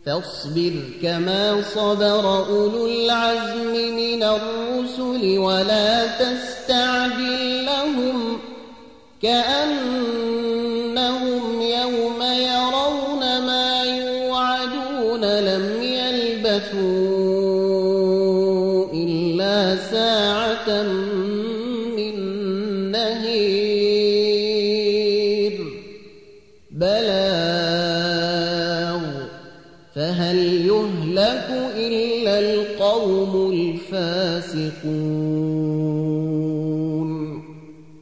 فاصبر كما صبر أولو العزم من الرسل ولا تستعجل لهم كأنهم يوم يرون ما يوعدون لم يلبثوا إلا ساعة من نهير بلاغ فهل يهلك